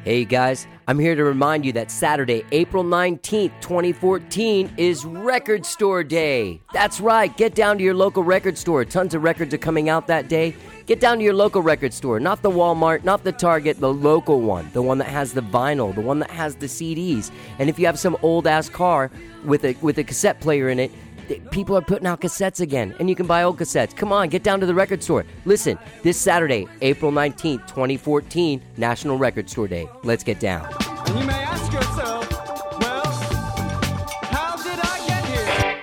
Hey guys, I'm here to remind you that Saturday, April 19th, 2014 is Record Store Day. That's right, get down to your local record store. Tons of records are coming out that day. Get down to your local record store, not the Walmart, not the Target, the local one. The one that has the vinyl, the one that has the CDs. And if you have some old-ass car with a cassette player in it, people are putting out cassettes again, and you can buy old cassettes. Come on, get down to the record store. Listen, this Saturday, April 19th, 2014, National Record Store Day. Let's get down. And you may ask yourself, well, how did I get here?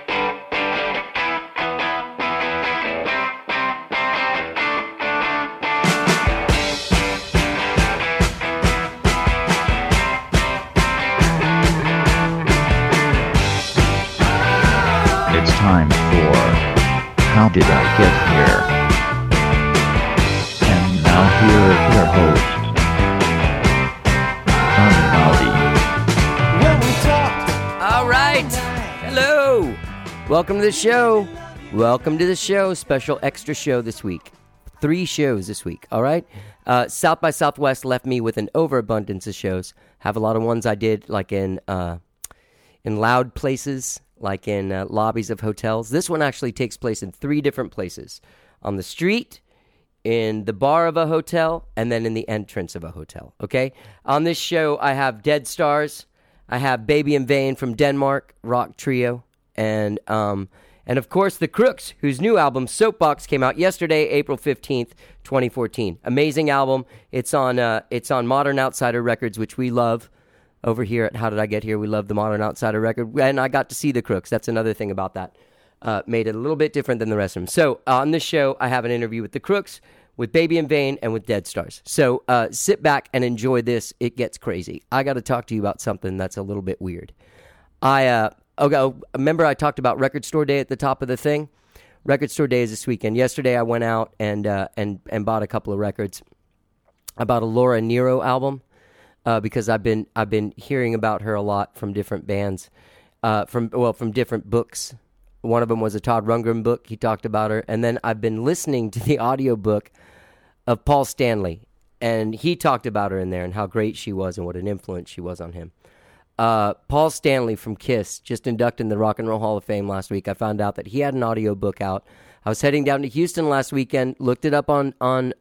It's time for How Did I Get Here? And now here is your host, Johnny Maldi. When we talked. All right. Hello. Welcome to the show. Welcome to the show. Special extra show this week. 3 shows this week, all right? South by Southwest left me with an overabundance of shows. Have a lot of ones I did like in loud places, like in lobbies of hotels. This one actually takes place in 3 different places. On the street, in the bar of a hotel, and then in the entrance of a hotel, okay? On this show, I have Dead Stars. I have Baby in Vain from Denmark, rock trio. And of course, The Crooks, whose new album, Soapbox, came out yesterday, April 15th, 2014. Amazing album. It's on Modern Outsider Records, which we love. Over here at How Did I Get Here, we love the Modern Outsider record, and I got to see The Crooks. That's another thing about that. Made it a little bit different than the rest of them. So on this show, I have an interview with The Crooks, with Baby in Vain, and with Dead Stars. So sit back and enjoy this. It gets crazy. I got to talk to you about something that's a little bit weird. Remember I talked about Record Store Day at the top of the thing? Record Store Day is this weekend. Yesterday, I went out and bought a couple of records. I bought a Laura Nyro album. Because I've been hearing about her a lot from different bands, from different books. One of them was a Todd Rundgren book. He talked about her. And then I've been listening to the audiobook of Paul Stanley. And he talked about her in there and how great she was and what an influence she was on him. Paul Stanley from Kiss, just inducted in the Rock and Roll Hall of Fame last week. I found out that he had an audiobook out. I was heading down to Houston last weekend, looked it up on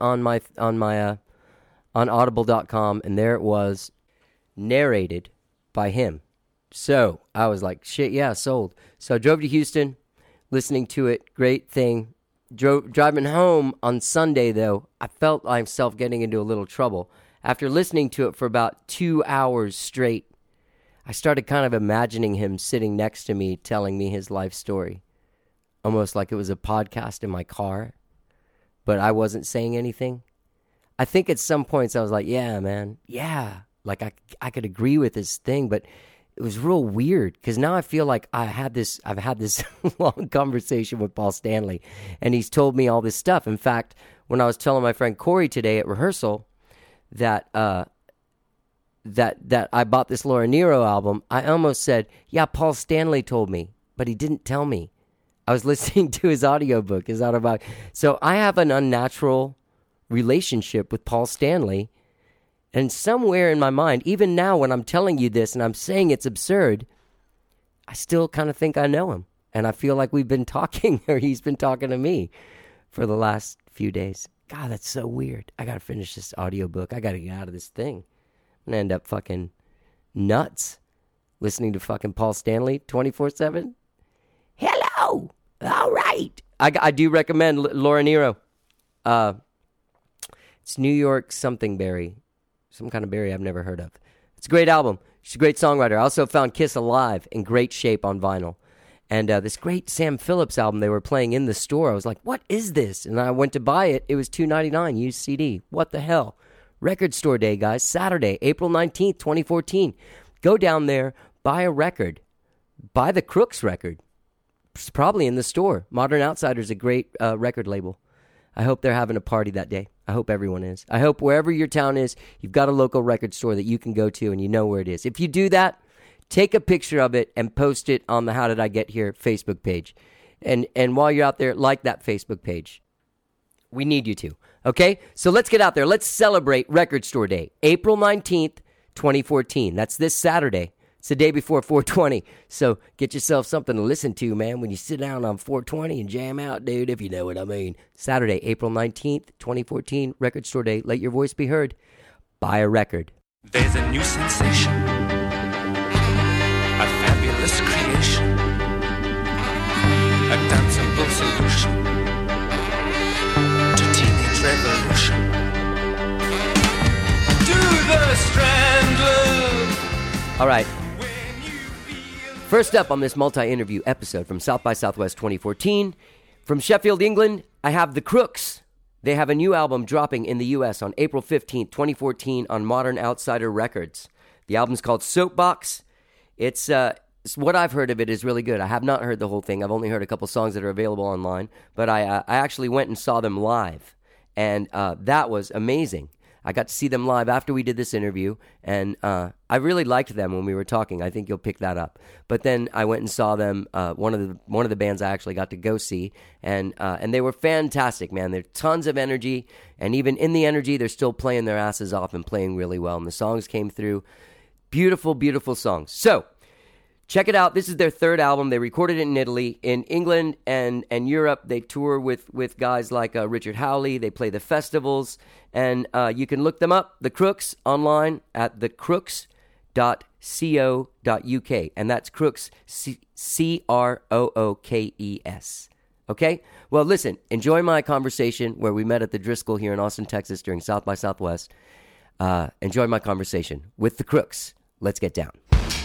audible.com, and there it was, narrated by him. So I was like, shit, yeah, sold. So I drove to Houston, listening to it, great thing. Driving home on Sunday, though, I felt myself getting into a little trouble. After listening to it for about 2 hours straight, I started kind of imagining him sitting next to me, telling me his life story, almost like it was a podcast in my car, but I wasn't saying anything. I think at some points I was like, yeah, man, yeah. Like I could agree with this thing, but it was real weird because now I feel like I've had this long conversation with Paul Stanley, and he's told me all this stuff. In fact, when I was telling my friend Corey today at rehearsal that I bought this Laura Nyro album, I almost said, yeah, Paul Stanley told me, but he didn't tell me. I was listening to his audiobook, his autobiography. So I have an unnatural relationship with Paul Stanley, and somewhere in my mind, even now when I'm telling you this and I'm saying it's absurd, I still kind of think I know him, and I feel like we've been talking, or he's been talking to me for the last few days. God, that's so weird. I gotta finish this audiobook. I gotta get out of this thing. I'm gonna end up fucking nuts listening to fucking Paul Stanley 24/7. Hello, all right. I do recommend Laura Nyro. It's New York something berry. Some kind of berry I've never heard of. It's a great album. She's a great songwriter. I also found Kiss Alive in great shape on vinyl. And this great Sam Phillips album they were playing in the store. I was like, what is this? And I went to buy it. It was $2.99 used CD. What the hell? Record Store Day, guys. Saturday, April 19th, 2014. Go down there, buy a record. Buy the Crooks record. It's probably in the store. Modern Outsider's a great record label. I hope they're having a party that day. I hope everyone is. I hope wherever your town is, you've got a local record store that you can go to and you know where it is. If you do that, take a picture of it and post it on the How Did I Get Here Facebook page. And while you're out there, like that Facebook page. We need you to. Okay? So let's get out there. Let's celebrate Record Store Day. April 19th, 2014. That's this Saturday. It's the day before 420. So get yourself something to listen to, man, when you sit down on 420 and jam out, dude, if you know what I mean. Saturday, April 19th, 2014, Record Store Day. Let your voice be heard. Buy a record. There's a new sensation, a fabulous creation, a danceable solution to teenage revolution. Do the Strand Love. All right. First up on this multi-interview episode from South by Southwest 2014, from Sheffield, England, I have The Crooks. They have a new album dropping in the U.S. on April 15th, 2014 on Modern Outsider Records. The album's called Soapbox. It's what I've heard of it is really good. I have not heard the whole thing. I've only heard a couple songs that are available online, but I actually went and saw them live, and that was amazing. I got to see them live after we did this interview, and I really liked them when we were talking. I think you'll pick that up. But then I went and saw them. One of the bands I actually got to go see, and they were fantastic, man. They're tons of energy, and even in the energy, they're still playing their asses off and playing really well. And the songs came through, beautiful, beautiful songs. So check it out. This is their third album. They recorded it in Italy. In England and Europe, they tour with guys like Richard Howley. They play the festivals. And you can look them up, The Crooks, online at thecrooks.co.uk. And that's Crooks, Crookes. Okay? Well, listen, enjoy my conversation where we met at the Driscoll here in Austin, Texas during South by Southwest. Enjoy my conversation with The Crooks. Let's get down.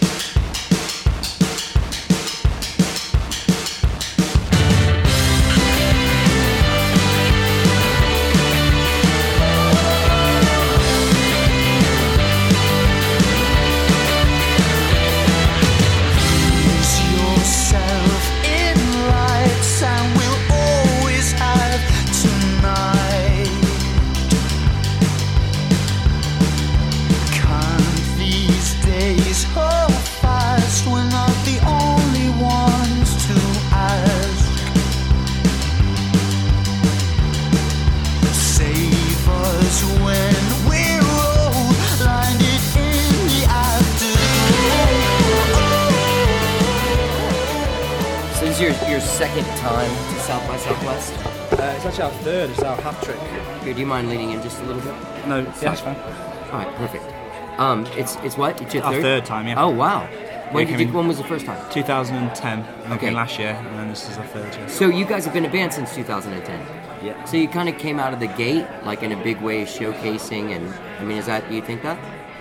Your second time to South by Southwest? It's actually our third. It's our hat trick. Here, do you mind leaning in just a little bit? No, yeah, it's fine. All right, perfect. It's what? It's your Our third? third time, yeah. Oh, wow. When came in- when was the first time? 2010. Okay. Last year, and then this is our third year. So you guys have been a band since 2010. Yeah. So you kind of came out of the gate, like in a big way, showcasing, and I mean, do you think that?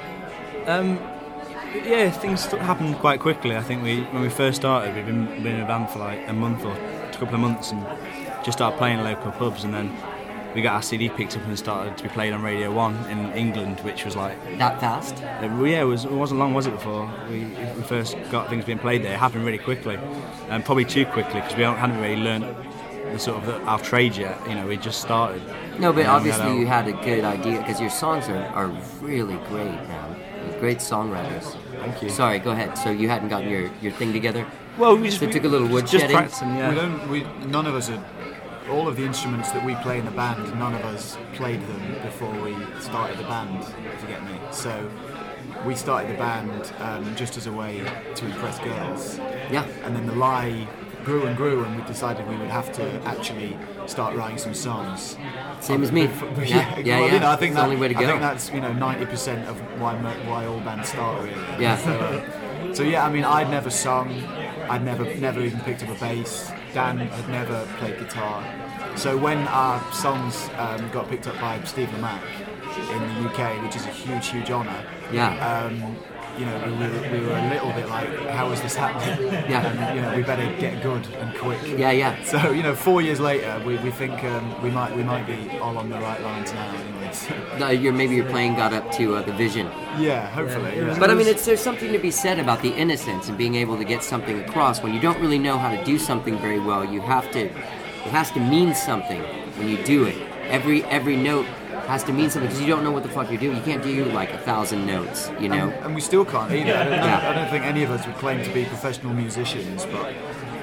Yeah, things happened quite quickly. I think when we first started, we've been in a band for like a month or a couple of months, and just started playing in local pubs, and then we got our CD picked up and started to be played on Radio 1 in England, which was like... That fast? Yeah, it wasn't long, was it, before we first got things being played there. It happened really quickly, and probably too quickly, because we hadn't really learned our trade yet. You know, we just started. No, but obviously you had a good idea, because your songs are really great, man. You're great songwriters. Thank you. Sorry, go ahead. So you hadn't gotten your thing together? Well, we took a little wood just shedding? practicing, yeah. None of us had. All of the instruments that we play in the band, none of us played them before we started the band, if you get me. So we started the band just as a way to impress girls. Yeah. And then the lie grew and grew, and we decided we would have to actually start writing some songs. Same as me. Yeah. Yeah. Well, you know, I think It's the only way to go. I think that's 90% of why all bands start, really. Yeah. So yeah, I mean, I'd never sung. I'd never even picked up a bass. Dan had never played guitar. So when our songs got picked up by Steve Lamacq in the UK, which is a huge honour. Yeah. You know, we were a little bit like, how is this happening? Yeah. And, you know, we better get good and quick. Yeah. So, you know, 4 years later, we think we might be all on the right lines now, anyways. Maybe your playing got up to the vision. Yeah, hopefully. Yeah. But I mean, there's something to be said about the innocence and being able to get something across. When you don't really know how to do something very well, it has to mean something when you do it. Every note has to mean something, because you don't know what the fuck you're doing. You can't do like 1,000 notes, you know. And we still can't either. I don't think any of us would claim to be professional musicians, but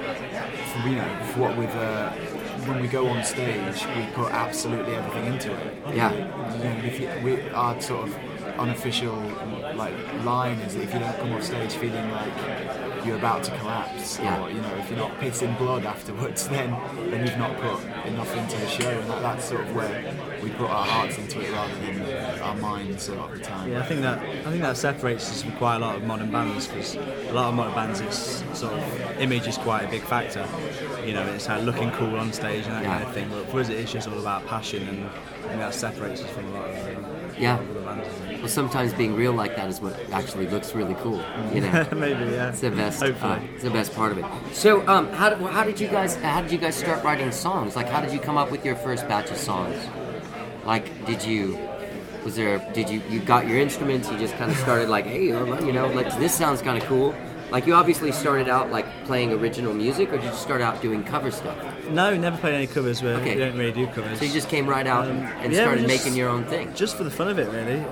when we go on stage, we put absolutely everything into it. Yeah. Our sort of unofficial like line is that if you don't come off stage feeling like you're about to collapse, Yeah. or if you're not pissing blood afterwards, then you've not put enough into the show, and that's sort of where we put our hearts into it rather than our minds a lot of the time. Yeah, I think that separates us from quite a lot of modern bands, because a lot of modern bands, it's sort of image is quite a big factor. It's like looking cool on stage and that kind of thing. But for us, it's just all about passion, and I think that separates us from a lot of other bands. Well, sometimes being real like that is what actually looks really cool. Maybe, yeah. It's the best. Hopefully. It's the best part of it. So, how did you guys start writing songs? Like, how did you come up with your first batch of songs? Like, you got your instruments? You just kind of started like, hey, like this sounds kind of cool. Like, you obviously started out like playing original music, or did you start out doing cover stuff? No, never played any covers. We Okay. don't really do covers. So you just came right out and yeah, started we just- making your own thing. Just for the fun of it, really.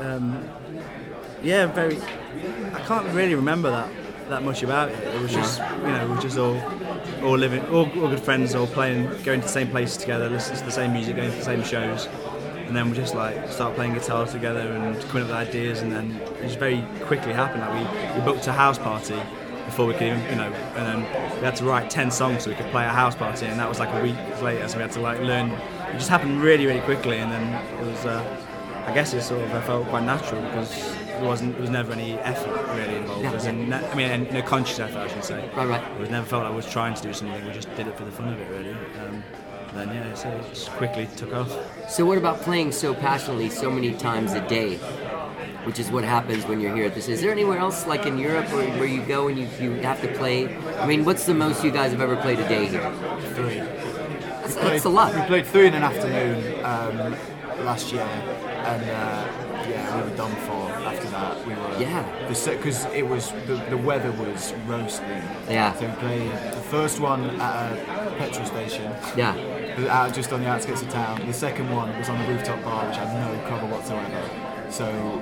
I can't really remember that much about it. It was just, we were just all living, all good friends, all playing, going to the same places together, listening to the same music, going to the same shows, and then we just like start playing guitar together and coming up with ideas, and then it just very quickly happened. Like we booked a house party before we could even, and then we had to write 10 songs so we could play at a house party, and that was like a week later, so we had to like learn. It just happened really, really quickly, and then it was, I guess it sort of felt quite natural, because there was never any effort really involved. Yeah. There was no conscious effort, I should say. Right. It was never felt like I was trying to do something, we just did it for the fun of it, really. Then yeah, so it just quickly took off. So what about playing so passionately so many times a day, which is what happens when you're here at this? Is there anywhere else like in Europe where you go and you have to play? I mean, what's the most you guys have ever played a day here? 3. That's a lot. We played 3 in an afternoon last year, and we were done for after that. We were because it was the weather was roasting. Yeah. So we played the first one at a petrol station. Yeah. Out just on the outskirts of town. The second one was on a rooftop bar, which had no cover whatsoever. So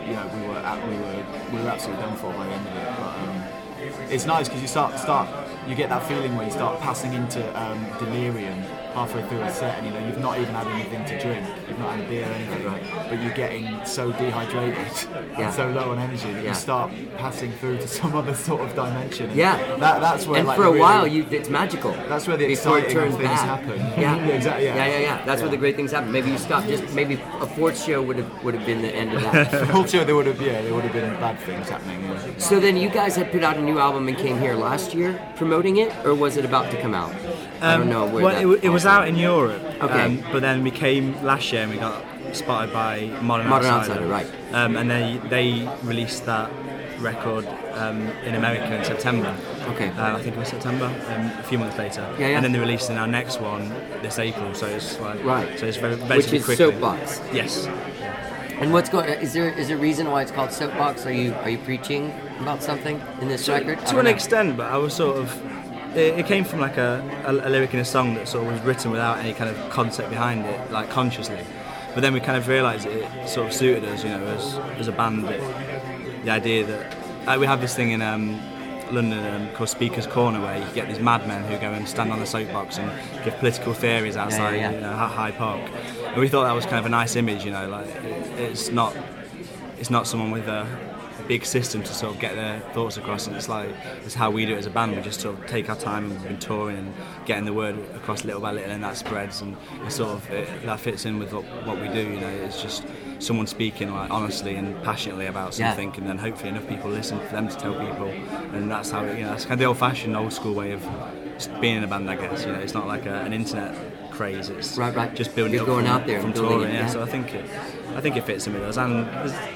we were absolutely done for by the end of it. But it's nice because you get that feeling where you start passing into delirium halfway through a set, and you've not even had anything to drink, you've not had a beer or anything, but you're getting so dehydrated and so low on energy that you start passing through to some other sort of dimension. Yeah. That's where. And like, for a really, while, it's magical. That's where the before it exciting turns things bad. happen. Yeah. Exactly. Yeah. That's where the great things happen. Maybe you stop. Maybe a fourth show would have been the end of that. The whole show, there would have been bad things happening. Yeah. So then you guys had put out a new album and came here last year promoting it, or was it about to come out? I don't know where that it was out in Europe. Okay. But then we came last year and we got spotted by Modern Outsider, right. And they released that record in America in September. Okay. I think it was September, a few months later. Yeah. And then they released our next one this April, so it's like Right. So it's very Which basically is quickly. Soapbox. Yes. And what's going? Is there a reason why it's called Soapbox? Are you preaching about something in this record? I To don't an know. extent, but I was sort of. It came from like a lyric in a song that sort of was written without any kind of concept behind it, like consciously. But then we kind of realised it sort of suited us, as a band. The idea that we have this thing in London called Speaker's Corner, where you get these madmen who go and stand on the soapbox and give political theories outside Hyde Park. And we thought that was kind of a nice image, like it's not someone with a big system to sort of get their thoughts across, and it's how we do it as a band. We just sort of take our time, and we've been touring and getting the word across little by little, and that spreads, and that fits in with what we do. It's just someone speaking like honestly and passionately about something, and then hopefully enough people listen for them to tell people, and that's how that's kind of the old-fashioned, old school way of just being in a band, I guess. It's not like an internet craze. It's right. just building You're it up going from, out there from and building touring. it, So I think it fits in with us, and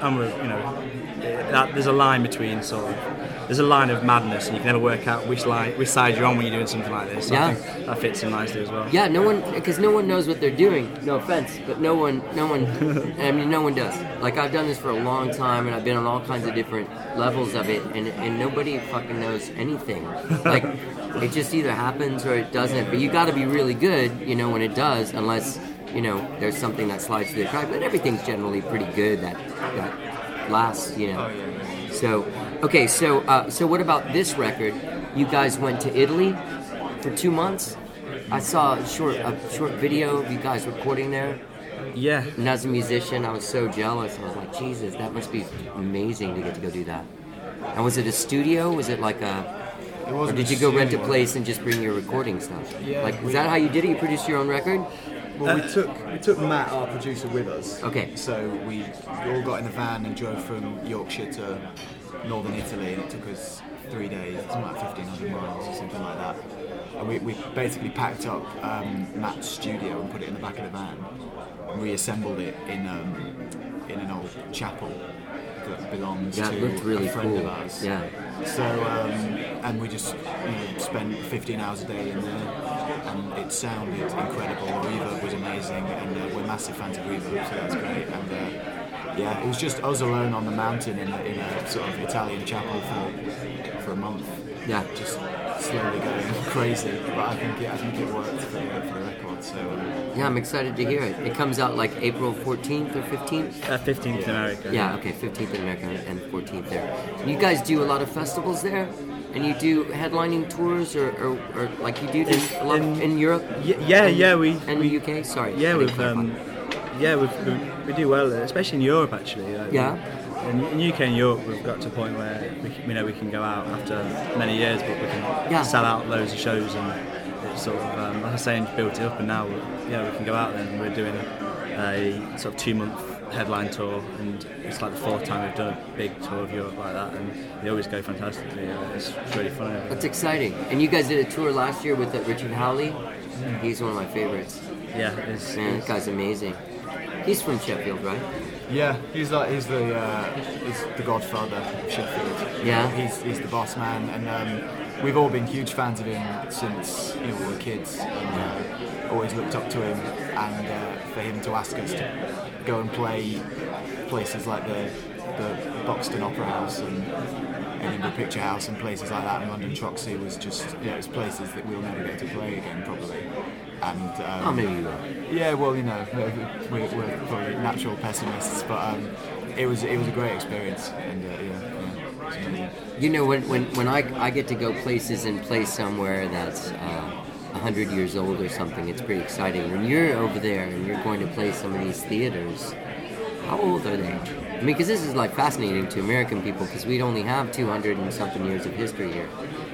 there's a line between there's a line of madness, and you can never work out which side you're on when you're doing something like this. So I think that fits in nicely as well. Yeah, because no one knows what they're doing. No offense, but no one. I mean, no one does. Like, I've done this for a long time, and I've been on all kinds of different levels of it, and nobody fucking knows anything. Like, it just either happens or it doesn't. But you got to be really good, when it does, unless there's something that slides through the crack. But everything's generally pretty good that lasts. So, okay, so what about this record? You guys went to Italy for 2 months. I saw a short video of you guys recording there. Yeah. And as a musician, I was so jealous. I was like, Jesus, that must be amazing to get to go do that. And was it a studio? Was it like a... It Or wasn't did you go rent a place and just bring your recording stuff? Yeah, Like, is that how you did it? You produced your own record? Well, we took Matt, our producer, with us. Okay. So we all got in the van and drove from Yorkshire to northern Italy, and it took us 3 days. It's like 1,500 miles or something like that. And we basically packed up Matt's studio and put it in the back of the van, and reassembled it in an old chapel that belongs Yeah, it to looked really a friend cool. of ours. Yeah. So, and we just spent 15 hours a day in there, and it sounded incredible. The reverb was amazing, and we're massive fans of reverb, so that's great. And yeah, it was just us alone on the mountain in a sort of Italian chapel for a month. Yeah. Just slowly going crazy, but I think it worked for the record. So Yeah, I'm excited to hear it. It comes out like April 14th or 15th? 15th in America. Yeah, okay, 15th in America and 14th there. You guys do a lot of festivals there? And you do headlining tours or like you do a lot in Europe? Yeah, we And the UK? Sorry. Yeah, I didn't we've we do well, especially in Europe actually. Like, Yeah. In UK and Europe, we've got to a point where we can go out after many years, but we can sell out loads of shows, and it's sort of like I was saying, built it up, and now we can go out there, and we're doing a sort of 2-month headline tour, and it's like the 4th time we've done a big tour of Europe like that, and they always go fantastically. It's really fun. That's exciting. And you guys did a tour last year with Richard Howley. He's one of my favorites. Yeah, Man, that guy's amazing. He's from Sheffield, right? yeah, he's the godfather of Sheffield. Yeah. He's the boss man, and we've all been huge fans of him since we were kids, and always looked up to him. And for him to ask us to go and play places like the Buxton Opera House and Edinburgh Picture House and places like that, and London Troxy was just it's places that we'll never get to play again probably. And Maybe you will. yeah, well, we're probably natural pessimists, but it was a great experience, and it's amazing. You know, when I get to go places and play somewhere that's 100 years old or something, it's pretty exciting. When you're over there and you're going to play some of these theaters, how old are they? I mean, because this is like fascinating to American people, because we'd only have 200 and something years of history here.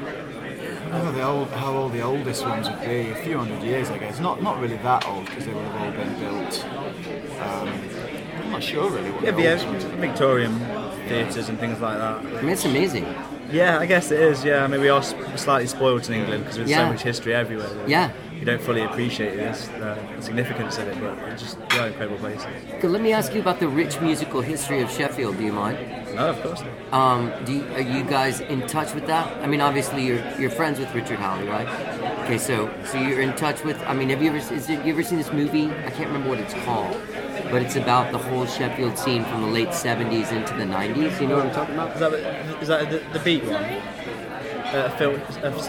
I don't know how old the oldest ones would be. A few hundred years, I guess. Not really that old, because they would have all been built. I'm not sure really. What the oldest ones are. Victorian theatres and things like that. I mean, it's amazing. Yeah, I guess it is. Yeah, I mean, we are slightly spoiled in England because there's so much history everywhere. Yeah. You don't fully appreciate this, the significance of it, but it's just incredible places. Okay, let me ask you about the rich musical history of Sheffield. Do you mind? No, of course. Are you guys in touch with that? I mean, obviously you're friends with Richard Howley, right? Okay, so you're in touch with. I mean, have you ever seen this movie? I can't remember what it's called, but it's about the whole Sheffield scene from the late '70s into the '90s. You know what I'm talking about? Is that the Beat one? A film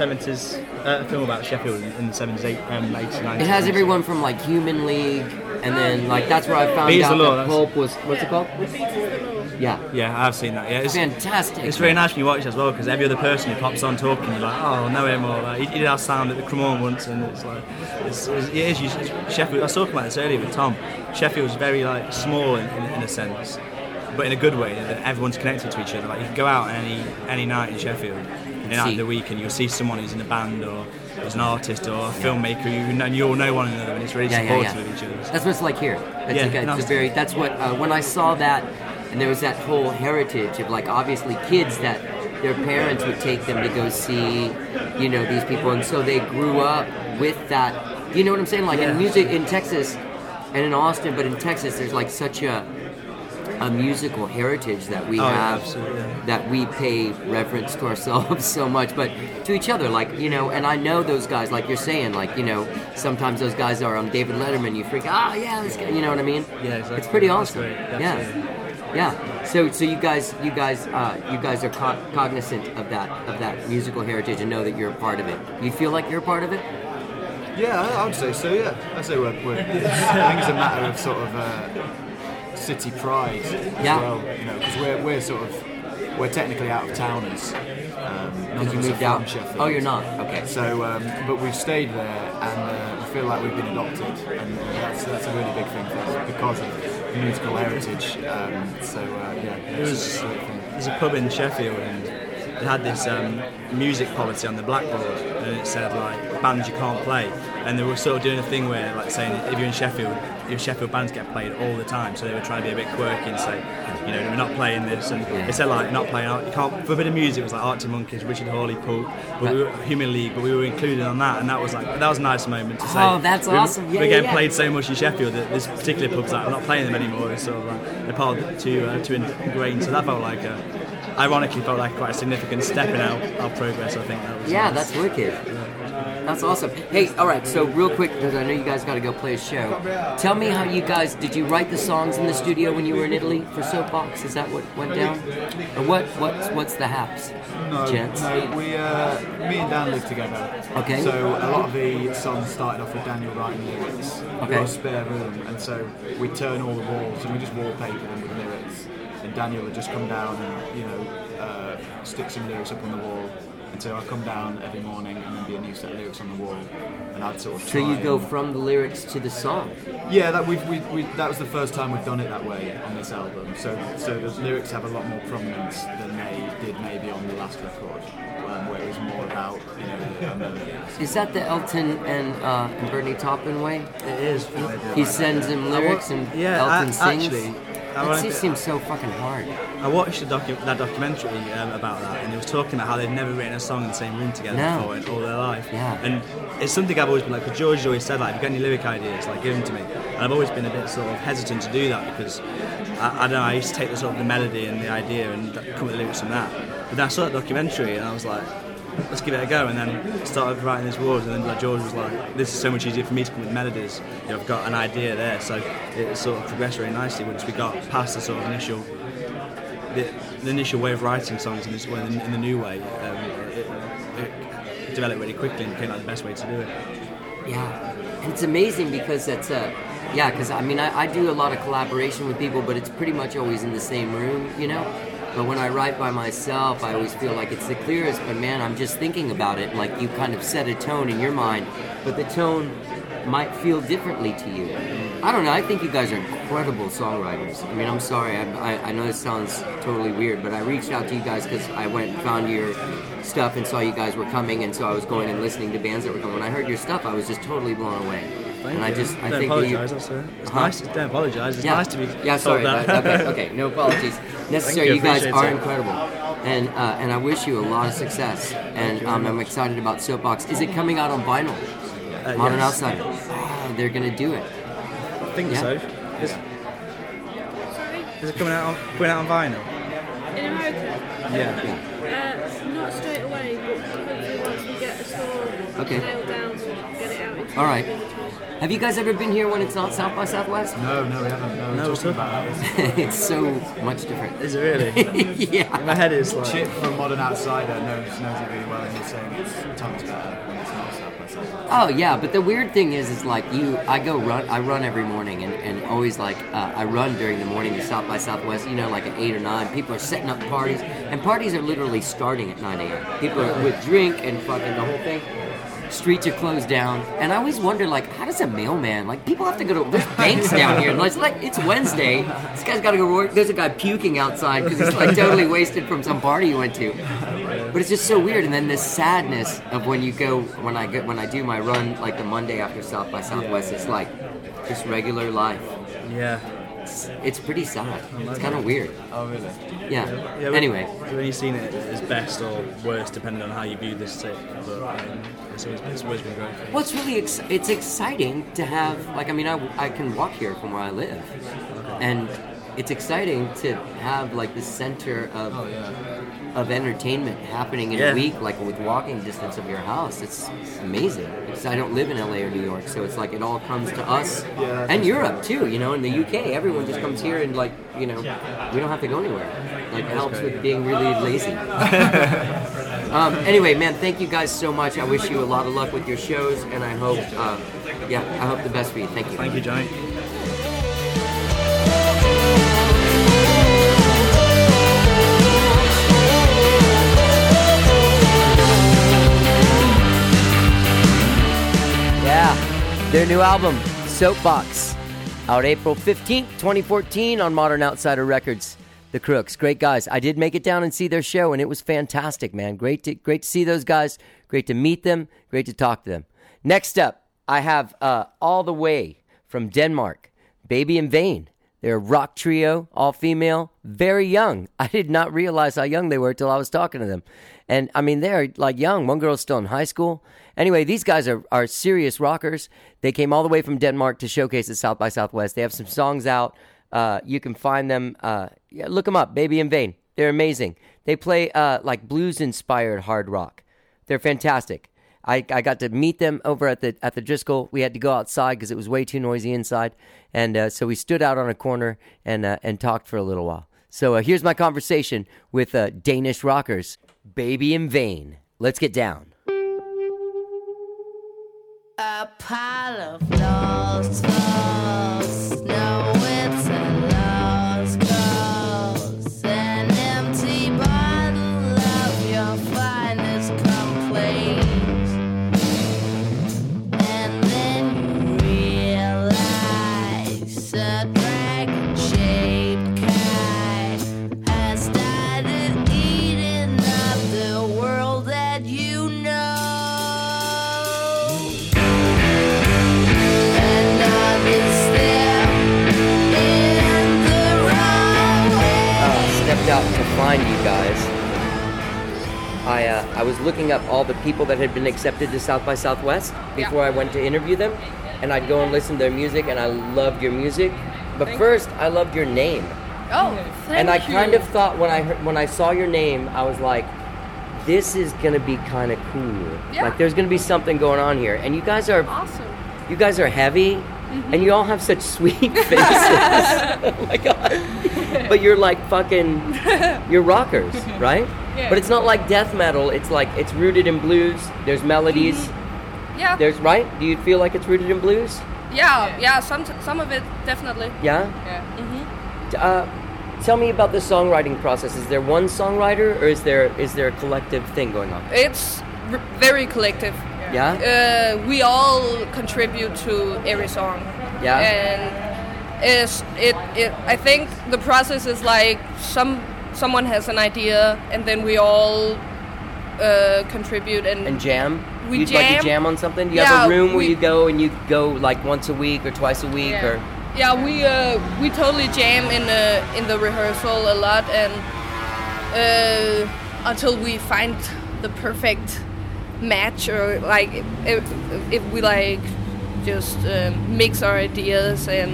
about Sheffield in the 70s, 80s, 90s. It has everyone from like Human League, and then like that's where I found Beats out the Law, that Pulp was. What's it called? Yeah. Yeah, I've seen that. Yeah, it's Fantastic. It's really nice when you watch it as well, because every other person who pops on talking, you're like, oh, I know him, or like, he did our sound at the Cremorne once, and it's like, Sheffield. I was talking about this earlier with Tom. Sheffield's very like small in a sense, but in a good way. That everyone's connected to each other. Like you can go out any night in Sheffield, any night of the week, and you'll see someone who's in a band or who's an artist or a filmmaker. You all know one another, and it's really supportive of each other. That's what it's like here. That's what when I saw that, and there was that whole heritage of like obviously kids that their parents would take them to go see, these people, and so they grew up with that. You know what I'm saying? Like in music in Texas and in Austin, but in Texas there's like such a musical heritage that we have, that we pay reverence to ourselves so much, but to each other, like, and I know those guys, like you're saying, like, sometimes those guys are on David Letterman, you freak out, this guy, you know what I mean? Yeah, exactly. It's pretty awesome. Yeah. So you guys are cognizant of that musical heritage and know that you're a part of it. You feel like you're a part of it? Yeah, I would say so. Yeah, I'd say we're I think it's a matter of sort of city pride as well. Because we're technically out of towners. None of you us moved are out? from Sheffield. Oh, you're not. Okay. So, but we've stayed there, and feel like we've been adopted, and that's a really big thing for us because of musical heritage. There's a pub in Sheffield, and it had this music policy on the blackboard, and it said like bands you can't play, and they were sort of doing a thing where like saying if you're in Sheffield, your Sheffield bands get played all the time, so they were trying to be a bit quirky and say, you know, we're not playing this, and they said like not playing, you can't, for a bit of music it was like Arctic Monkeys, Richard Hawley, Pulp, but we were Human League, but we were included on that, and that was a nice moment to say. Oh, that's awesome. We're getting played so much in Sheffield that this particular pub's like, we're not playing them anymore. It's sort of like they're part of too ingrained, so that felt like ironically felt like quite a significant step in our progress. I think that was nice. That's wicked. That's awesome. Hey, all right, so real quick, because I know you guys got to go play a show. Tell me how you guys, did you write the songs in the studio when you were in Italy for Soapbox? Is that what went down? Or what's the haps, gents? No, me and Dan lived together. Okay. So a lot of the songs started off with Daniel writing lyrics. Okay. We got a spare room, and so we'd turn all the walls and we just wallpaper them with lyrics. And Daniel would just come down and, stick some lyrics up on the wall. And so I'd come down every morning and then be a new set of lyrics on the wall, and I'd sort of So try you go and- from the lyrics to the song. Yeah, that that was the first time we've done it that way on this album. So the lyrics have a lot more prominence than they did maybe on the last record, where it was more about the melodies. Is that the Elton and Bernie Taupin way? It is. He sends him lyrics and Elton sings? It just seems so fucking hard. I watched that documentary about that, and it was talking about how they've never written a song in the same room together before in all their life. Yeah. And it's something I've always been like, because George always said, like, if you've got any lyric ideas, like, give them to me. And I've always been a bit sort of hesitant to do that because, I don't know, I used to take the sort of the melody and the idea and come up with the lyrics from that. But then I saw that documentary and I was like, let's give it a go, and then started writing these words, and then like George was like, this is so much easier for me to come with melodies, I've got an idea there, so it sort of progressed very nicely once we got past the sort of initial the initial way of writing songs in this way, in the new way. It developed really quickly and became like the best way to do it. Yeah, and it's amazing because it's because I mean I do a lot of collaboration with people, but it's pretty much always in the same room, But when I write by myself, I always feel like it's the clearest, but man, I'm just thinking about it, like you kind of set a tone in your mind, but the tone might feel differently to you. I don't know, I think you guys are incredible songwriters. I mean, I'm sorry, I know this sounds totally weird, but I reached out to you guys because I went and found your stuff and saw you guys were coming, and so I was going and listening to bands that were coming. When I heard your stuff, I was just totally blown away. Thank I you. think Don't apologise. It's nice. Don't apologise. It's nice to be. Sorry. told that. Okay. No apologies necessary. you, You guys appreciate are it. incredible, and I wish you a lot of success. And I'm excited about Soapbox. Is it coming out on vinyl? Modern yes. Outsider. Oh, they're gonna do it. I think Yeah. so. Is it coming out on vinyl? In America? Yeah. Not straight away, but hopefully once we get a store Okay. nailed down, we'll get it out. Into All right. the industry. Have you guys ever been here when it's not South by Southwest? No, we haven't. No, we're it's talking not. about that. It's so much different. Is it really? Yeah. My head is like. Chip from Modern Outsider knows it really well, and he's saying it's tons better when it's not South by Southwest. Oh yeah, but the weird thing is like I run every morning and always like I run during the morning to South by Southwest, like at 8 or 9. People are setting up parties, and parties are literally starting at 9 a.m. People are with drink and fucking the whole thing. Streets are closed down, and I always wonder, like, how does a mailman, like, people have to go to, there's banks down here, and it's Wednesday, this guy's got to go work, there's a guy puking outside because he's, like, totally wasted from some party he went to, but it's just so weird, and then this sadness of when I do my run, like, the Monday after South by Southwest, it's like, just regular life. Yeah. It's pretty sad. It's kind of weird. Oh, really? Yeah. But Anyway. I've only seen it as best or worst depending on how you view this tape, but it's always been great. Well, it's really it's exciting to have, like, I mean, I can walk here from where I live, and it's exciting to have, like, the center of entertainment happening in a week, like, with walking distance of your house. It's amazing, because I don't live in LA or New York, so it's like it all comes to us, and Europe, too, in the UK, everyone just comes here and, like, we don't have to go anywhere. Like, it helps with being really lazy. Anyway, man, thank you guys so much. I wish you a lot of luck with your shows, and I hope, I hope the best for you. Thank you. Thank you, Johnny. Yeah, Their new album, Soapbox, out April 15th, 2014 on Modern Outsider Records. The Crooks, great guys. I did make it down and see their show, and it was fantastic, man. Great to see those guys. Great to meet them. Great to talk to them. Next up, I have all the way from Denmark, Baby in Vain. They're a rock trio, all female, very young. I did not realize how young they were till I was talking to them. And I mean, they're like young. One girl's still in high school. Anyway, these guys are serious rockers. They came all the way from Denmark to showcase at South by Southwest. They have some songs out. You can find them. Look them up, Baby in Vain. They're amazing. They play like blues-inspired hard rock. They're fantastic. I got to meet them over at the Driscoll. We had to go outside because it was way too noisy inside, and so we stood out on a corner and talked for a little while. So here's my conversation with Danish rockers, Baby in Vain. Let's get down. A pile of lost falls. No, it's a lost cause. An empty bottle of your finest complaints. And then you realize a dragon-shaped cat has started eating up the world that you know. Stepped out to find you guys. I was looking up all the people that had been accepted to South by Southwest before I went to interview them, and I'd go and listen to their music, and I loved your music. But first, I loved your name. Oh, thank And I you. kind of thought when I saw your name, I was like, this is gonna be kind of cool. Yeah. Like there's gonna be something going on here. And you guys are Awesome. You guys are heavy, and you all have such sweet faces. Oh my god! But you're like fucking, you're rockers, right? Yeah. But it's not like death metal. It's like it's rooted in blues. There's melodies. Yeah. There's right. Do you feel like it's rooted in blues? Yeah. Some of it definitely. Yeah. Yeah. Tell me about the songwriting process. Is there one songwriter, or is there a collective thing going on? It's very collective. Yeah. We all contribute to every song. Yeah. And I think the process is like someone has an idea, and then we all contribute And jam. We You'd like jam. to jam on something. Do you have a Yeah, room where we- you go and you go like once a week or twice a week or? Yeah, we totally jam in the rehearsal a lot, and until we find the perfect match, or like if we like just mix our ideas, and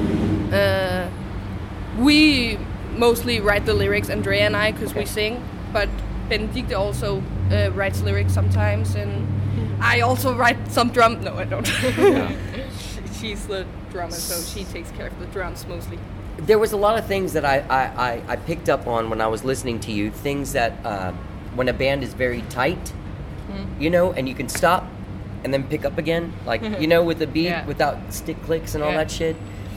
we mostly write the lyrics, Andrea and I, because we sing, but Benedikte also writes lyrics sometimes, and I also write some drum. No, I don't. She's the drummer, so she takes care of the drums mostly. There was a lot of things that I picked up on when I was listening to you. Things that when a band is very tight, you know, and you can stop and then pick up again, like you know, with the beat without stick clicks and all that shit.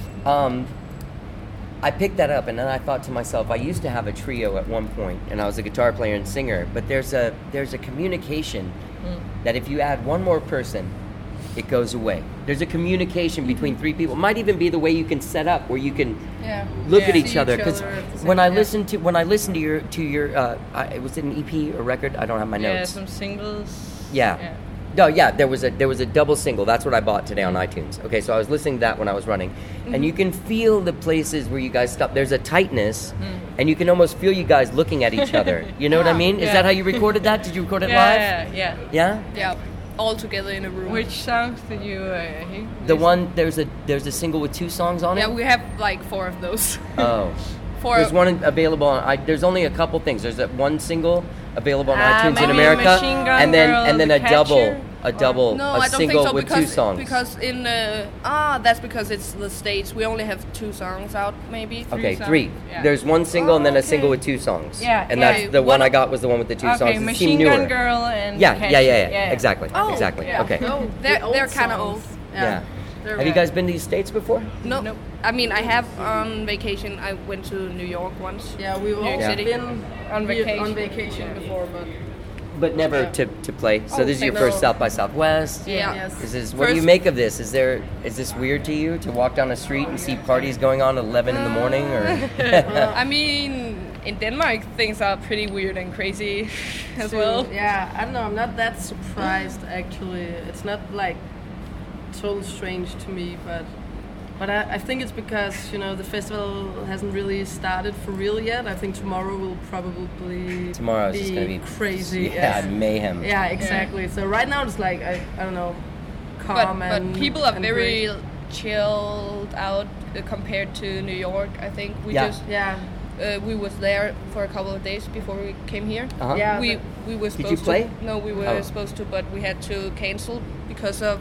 I picked that up, and then I thought to myself, I used to have a trio at one point, and I was a guitar player and singer. But there's a communication that if you add one more person, it goes away. There's a communication between three people. It might even be the way you can set up, where you can look at each other. Because when I listened to your was it an EP or record? I don't have my notes. Yeah, some singles. Yeah. No, yeah, there was a double single. That's what I bought today on iTunes. Okay, so I was listening to that when I was running. And you can feel the places where you guys stop. There's a tightness, and you can almost feel you guys looking at each other. You know what I mean? Is that how you recorded that? Did you record it live? Yeah. Yeah, all together in a room. Which songs did you hear? The one, there's a single with 2 songs on it? Yeah, we have like 4 of those. Oh. There's one available on. There's only a couple things. There's that one single available on iTunes in maybe America, Machine Gun and then Girl, a The double Catcher? No, a I don't single think so, with because 2 songs. Because in that's because it's the States. We only have 2 songs out, maybe. Okay, songs. 3. Yeah. There's one single and then a okay. single with 2 songs. Yeah, and yeah. that's the one I got was the one with the 2 songs. Okay, It Machine seemed newer. Gun Girl and Yeah, The yeah, Catcher. exactly, Oh, exactly. yeah. Okay, Oh, they're kind of old. yeah. They're Have you guys been to the States before? No. I mean, I have on vacation. I went to New York once. Yeah, we've New York all City. been On vacation. before, but But never to play. So this is your no. first South by Southwest. Yeah. Yes. This is what do you make of this? Is this weird to you to walk down the street and see parties going on at 11 in the morning or? I mean, in Denmark, things are pretty weird and crazy as well. Yeah, I don't know. I'm not that surprised actually. It's not like total strange to me, but I think it's because the festival hasn't really started for real yet. I think tomorrow will probably Tomorrow's just gonna be crazy. Yeah, mayhem. Yeah, exactly. So right now it's like I don't know, calm But people are and very great. chilled out compared to New York. I think we Yeah. just Yeah. we was there for a couple of days before we came here. Uh-huh. Yeah. We were supposed you play? to. No, we were Oh. supposed to, but we had to cancel because of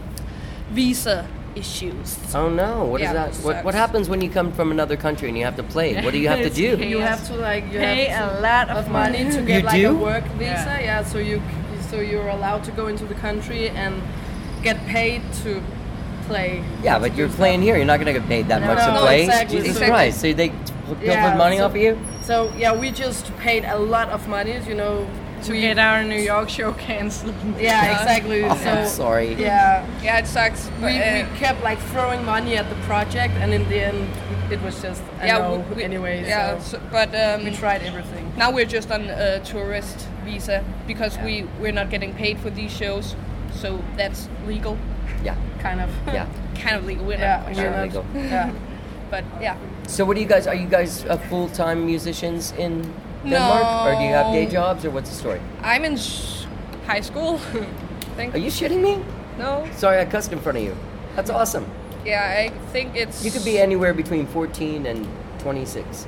visa issues. Oh no! What is Yeah, that? it What sucks. happens when you come from another country and you have to play? What do you have to do? You have to Pay a lot of money to You get like do? a work visa. Yeah. So you're allowed to go into the country and get paid to play. Yeah, but you're playing here. You're not going to get paid that much to no, play. exactly. Jesus Exactly. Christ! So they pilfered money so- off of you? So yeah, we just paid a lot of money. To get our New York show cancelled. Yeah, exactly. Oh, so I'm sorry. yeah, Yeah, it sucks. But, we kept like throwing money at the project, and in the end, it was just a no anyway. Yeah, so but we tried everything. now we're just on a tourist visa because we're not getting paid for these shows, so that's legal, Yeah. Kind of. Yeah. kind of legal. We're Yeah, not, we're Sure, not- legal. Yeah. but yeah. So what do you guys? Are you guys full-time musicians in Denmark, or do you have day No. jobs, or what's the story? I'm in high school. I think. Are you shitting me? No. Sorry, I cussed in front of you. That's awesome. Yeah, I think it's. You could be anywhere between 14 and 26.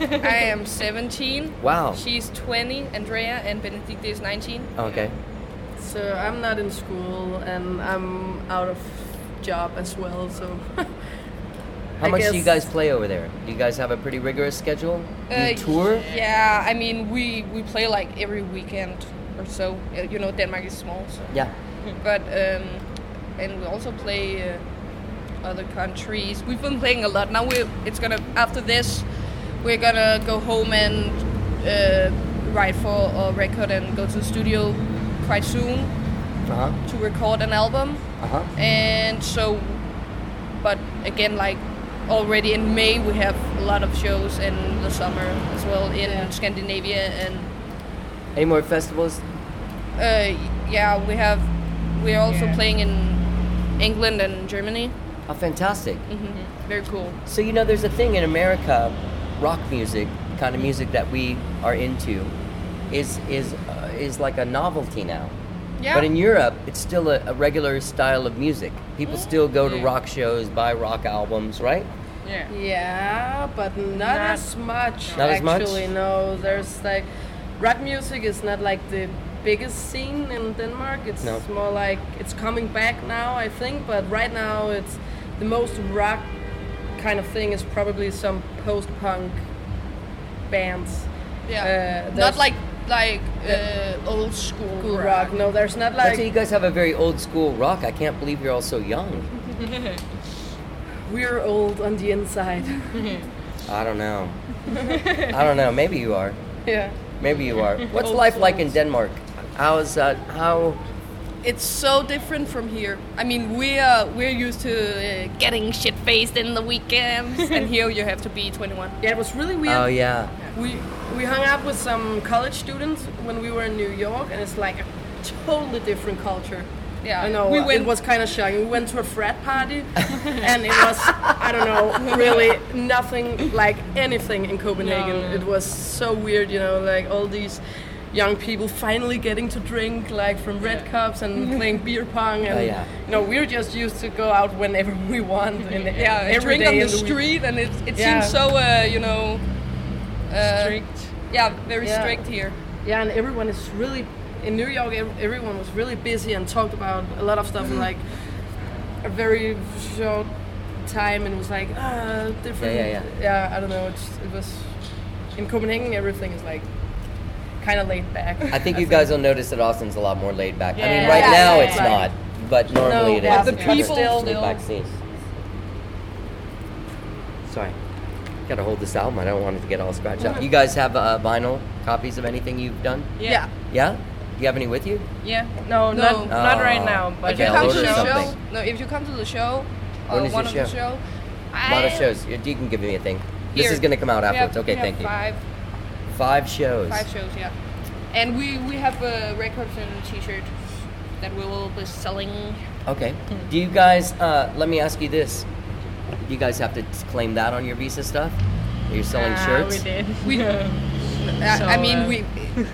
I am 17. Wow. She's 20, Andrea, and Benedicte is 19. Okay. So I'm not in school, and I'm out of job as well. So. How I much do you guess- guys play over there? Do you guys have a pretty rigorous schedule? Do you tour? Yeah, I mean we play like every weekend or so. Denmark is small, so. Yeah. But and we also play other countries. We've been playing a lot. Now after this, we're gonna go home and write for a record and go to the studio quite soon Uh-huh. to record an album. Uh-huh. And so, but again, like already in May, we have a lot of shows in the summer as well in Scandinavia and Any more festivals? yeah, we're also playing in England and Germany. Oh, fantastic. Very cool. So, there's a thing in America, rock music, kind of music that we are into, is like a novelty now. Yeah. But in Europe, it's still a regular style of music. People still go to rock shows, buy rock albums, right? Yeah. Yeah, but not as much. Not as much? Actually, no. There's like rock music is not like the biggest scene in Denmark. It's No. more like it's coming back now, I think. But right now, it's the most rock kind of thing is probably some post-punk bands. Yeah. There's Not like old school cool rock. rock. No, there's not That's why like you guys have a very old school rock. I can't believe you're all so young. we're old on the inside. I don't know. I don't know. Maybe you are. Yeah. Maybe you are. What's Old life like in souls. Denmark? How? It's so different from here. I mean, we're used to getting shit faced in the weekends, and here you have to be 21. Yeah, it was really weird. Oh yeah. We hung out with some college students when we were in New York, and it's like a totally different culture. Yeah, I know. It was kind of shocking. We went to a frat party, and it was, I don't know, really nothing like anything in Copenhagen. No. It was so weird, like all these young people finally getting to drink, like from red cups and playing beer pong, and we're just used to go out whenever we want. And every drink day on the in week. street, and it Yeah. seems so Strict. Yeah, very Yeah. strict here. Yeah, and everyone is really in New York. Everyone was really busy and talked about a lot of stuff in like a very short time, and it was like different. Yeah. I don't know. It was in Copenhagen. Everything is like kind of laid back. I think you guys will notice that Austin's a lot more laid back. I mean, Yeah. right Yeah, now yeah, it's yeah. not, but normally it yeah, is. the It's kind of people a still- laid back scene. Sorry, gotta hold this album. I don't want it to get all scratched up. You guys have vinyl copies of anything you've done? Yeah. Yeah. You have any with you? Yeah. No, No. not right Oh. now. But If you Okay, come I'll to order the show, something. no, if you come to the show, When is one your of the show, A lot of shows. You can give me a thing. This Here. is going to come out we afterwards. have- Okay, we thank have you. 5 shows. 5 shows, yeah. And we have records and T-shirts that we will be selling. Okay. Do you guys, let me ask you this. Do you guys have to claim that on your visa stuff? Are you selling shirts? We did. We, So, I mean, we.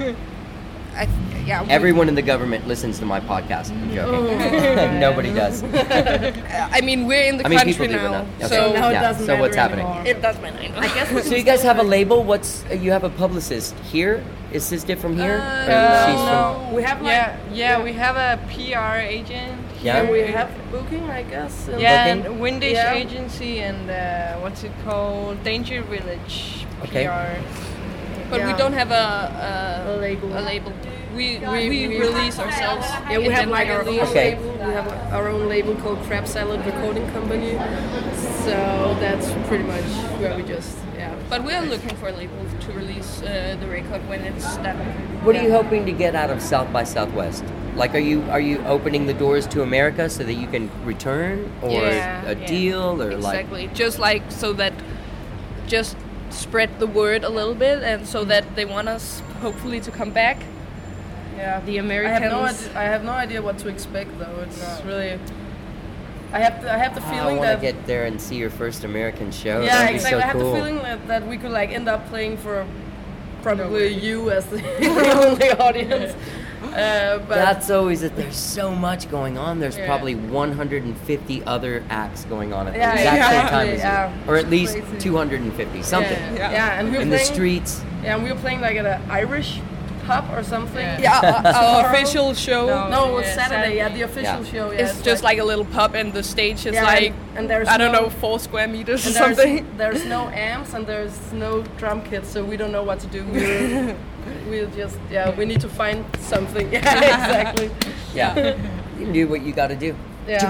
Yeah. Everyone in the government listens to my podcast. I'm joking. Nobody does. I mean, we're in the I mean, country people do, but now, not- okay. so now it Yeah, doesn't so what's matter happening? anymore. it does matter. I guess we So can you guys still have a like- label? You have a publicist here? Is Sister from here? Or she's no. We have like We have a PR agent. Yeah? and we have booking, I guess. and- Yeah, Booking? and Windish Yeah. agency and what's it called? Danger Village Okay. PR. But we Yeah. don't have a label. A label. We release ourselves. Yeah, we in have like Denmark. our own Okay. label. We have our own label called Crab Salad Recording Company. So that's pretty much where we just But we're looking for a label to release the record when it's done. What are you hoping to get out of South by Southwest? Like, are you opening the doors to America so that you can return, or Yeah, a deal, or Exactly. Just like so that just spread the word a little bit, and so that they want us hopefully to come back. Yeah, The Americans. I have no idea what to expect though. It's really. I have the I feeling want to that. get there and see your first American show. Yeah, That'd be exactly. so I have cool. the feeling that we could like end up playing for probably you as the only audience. But That's always it. There's so much going on. There's Yeah. probably 150 other acts going on at the Yeah, exact same exactly, time as yeah. you, or at least Crazy. 250, something Yeah, and we were in the playing, streets. Yeah, and we were playing like at an Irish pub or something. Yeah, our official show. No, it was Yeah, Saturday. Yeah, Saturday. the official Yeah. show. Yeah, It's just like a little pub, and the stage is Yeah, like and there's I don't no- know 4 square meters or and something. There's no amps and there's no drum kits, so we don't know what to do. We'll just we need to find something. Yeah, exactly. Yeah, you can do what you got to do. Yeah.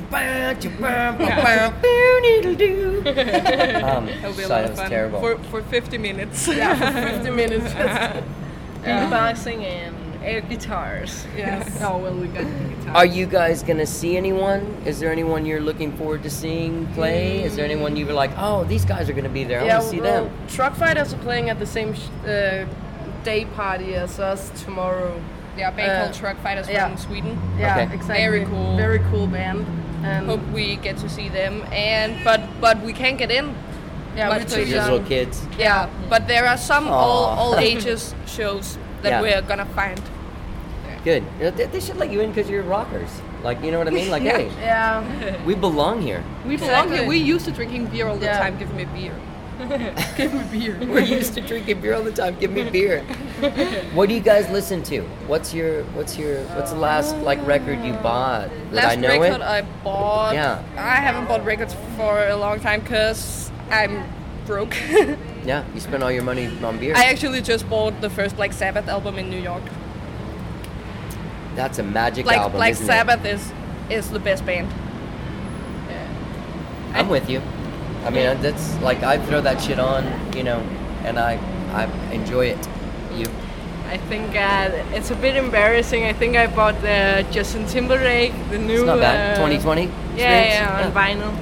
It'll be a lot that of was fun terrible. for 50 minutes. Yeah, for 50 minutes. Just, Beatboxing and air guitars. yes. Oh well, we got the guitar. Are you guys gonna see anyone? Is there anyone you're looking forward to seeing play? Is there anyone you were like, oh, these guys are gonna be there? I want to see them. Truck Fighters are playing at the same day party as us tomorrow. Yeah, a band Uh, called Truck Fighters yeah. from Sweden. Yeah, Okay. exactly. Very cool. Very cool band. And Hope we get to see them, and but we can't get in. yeah, much we to took see. Just some- little kids. Yeah, but there are some Aw. all ages shows that Yeah. we're gonna find. Good. They should let you in because you're rockers. Like, you know what I mean? Like, Yeah. hey, Yeah. we belong here. We belong Exactly. here. We used to drinking beer all the Yeah. time. Give me beer. Give me beer. We're used to drinking beer all the time. Give me beer. What do you guys listen to? What's the last like record you bought? That Last I know record it. I bought. Yeah. I haven't bought records for a long time because I'm broke. Yeah, you spent all your money on beer. I actually just bought the first Black Sabbath album in New York. That's a magic Like album, Black isn't Sabbath is the best band. it? I'm with you. I mean, that's like I throw that shit on, you know, and I enjoy it. You? I think it's a bit embarrassing. I think I bought the Justin Timberlake, the new. It's not bad. 2020. Yeah, experience? on vinyl.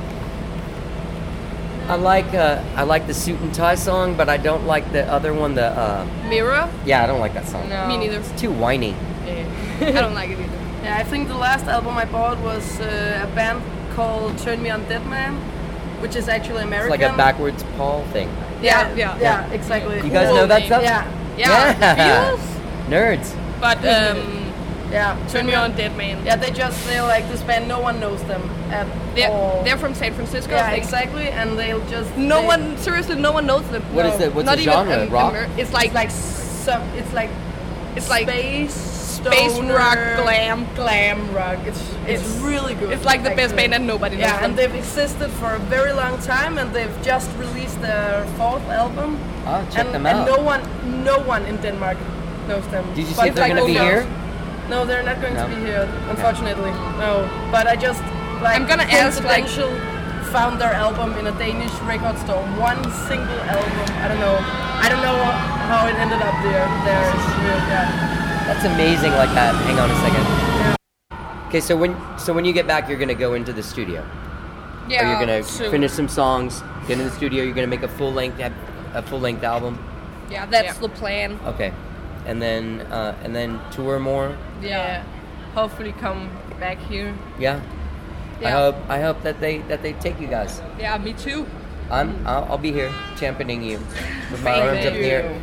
I like the Suit and Tie song, but I don't like the other one. Mirror? Yeah, I don't like that song. No. Me neither. It's too whiny. I don't like it either. Yeah, I think the last album I bought was a band called Turn Me On Dead Man, which is actually It's American. like a backwards Paul thing. Yeah, exactly. You guys know that name. stuff? Yeah, Yeah, feels. Nerds. But yeah. Turn Me On Dead Man. Yeah, they're like this band. No one knows them at all. They're from San Francisco. Yeah, They- exactly, and they'll just No they- one, seriously, no one knows them. What is the- what's Not the even genre? Rock? It's like it's like space stoner, rock glam. glam rock. It's really good. It's like the best actually. band and nobody knows Yeah, them. and they've existed for a very long time, and they've just released their 4th album. Oh, check and, them out. And no one in Denmark knows them. Did you But see if they're like going to be locals. here? No, they're not going No? to be here, unfortunately. No, but I just like I'm gonna ask, like- coincidental found their album in a Danish record store. One single album. I don't know how it ended up there. There is yeah. That's amazing like that. Hang on a second. Okay, so when you get back, you're gonna go into the studio. Yeah. Or you're gonna soon. finish some songs, get in the studio. You're gonna make a full length album. Yeah, that's the plan. Okay, and then tour more. Yeah. Hopefully come back here. Yeah. Yeah. I hope that they take you guys. Yeah, me too. I'll be here championing you with my Thank arms up in the air.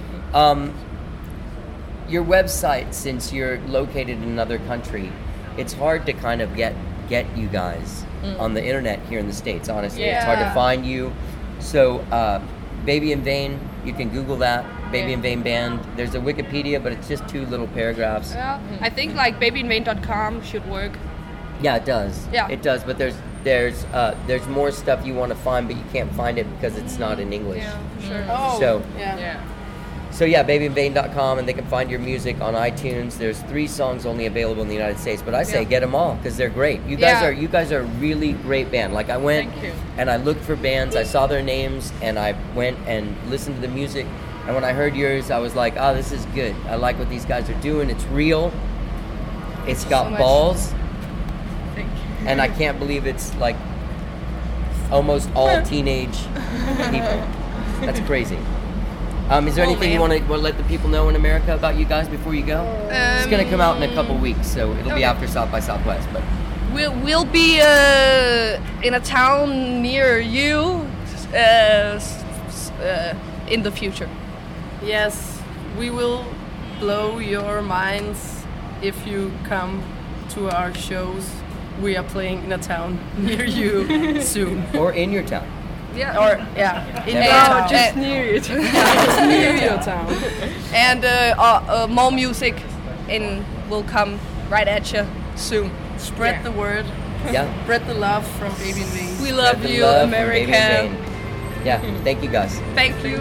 Your website, since you're located in another country, it's hard to kind of get you guys on the internet here in the States. Honestly, it's hard to find you. So, Baby in Vain, you can Google that. Baby in Vain Band. There's a Wikipedia, but it's just 2 little paragraphs. Yeah, I think like babyinvain.com should work. Yeah, it does. Yeah. It does, but there's more stuff you want to find, but you can't find it because it's not in English. Yeah, for sure. Oh, So- yeah. So yeah, babyinvain.com, and they can find your music on iTunes. There's 3 songs only available in the United States, but I say get them all because they're great. You guys are a really great band. Like I went Thank you. and I looked for bands, I saw their names, and I went and listened to the music. And when I heard yours, I was like, oh, this is good. I like what these guys are doing. It's real. It's got much. balls, Thank you. and I can't believe it's like almost all teenage people. That's crazy. Is there anything you want to let the people know in America about you guys before you go? It's going to come out in a couple weeks, so it'll be after South by Southwest. But We'll be in a town near you in the future. Yes, we will blow your minds if you come to our shows. We are playing in a town near you soon. or in your town. Yeah. Or, in your town. Just near it. Just near your town. And more music will come right at you soon. Spread the word. Yeah. Spread the love from Baby in Vain. We love The you, love from America. Baby in Vain. Yeah, thank you guys. Thank you.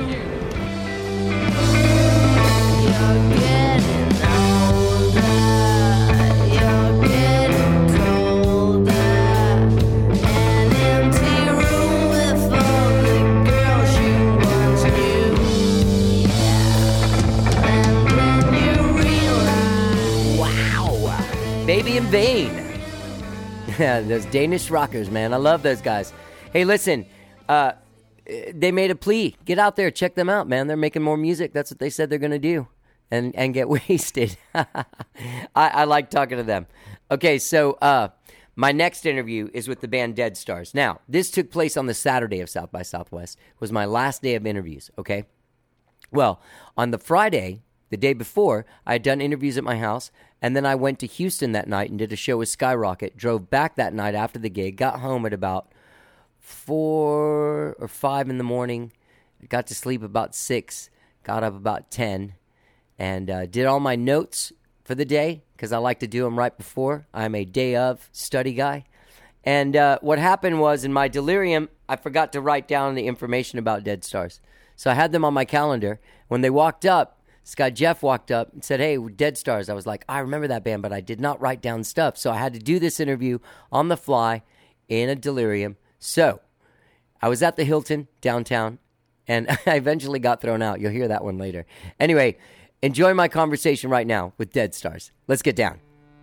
You're getting older, you're getting colder. An empty room with all the girls you once knew. Yeah, and then you realize. Wow. Baby in Vain. Yeah, those Danish rockers, man. I love those guys. Hey, listen, they made a plea. Get out there, check them out, man. They're making more music. That's what they said they're going to do. And get wasted. I like talking to them. Okay, so my next interview is with the band Dead Stars. Now, this took place on the Saturday of South by Southwest. It was my last day of interviews, okay? Well, on the Friday, the day before, I had done interviews at my house, and then I went to Houston that night and did a show with Skyrocket, drove back that night after the gig, got home at about 4 or 5 in the morning, got to sleep about 6, got up about 10, and did all my notes for the day, because I like to do them right before. I'm a day of study guy. And what happened was, in my delirium, I forgot to write down the information about Dead Stars. So I had them on my calendar. When they walked up, this guy Jeff walked up and said, hey, Dead Stars. I was like, I remember that band, but I did not write down stuff. So I had to do this interview on the fly in a delirium. So I was at the Hilton downtown, and I eventually got thrown out. You'll hear that one later. Anyway, enjoy my conversation right now with Dead Stars. Let's get down.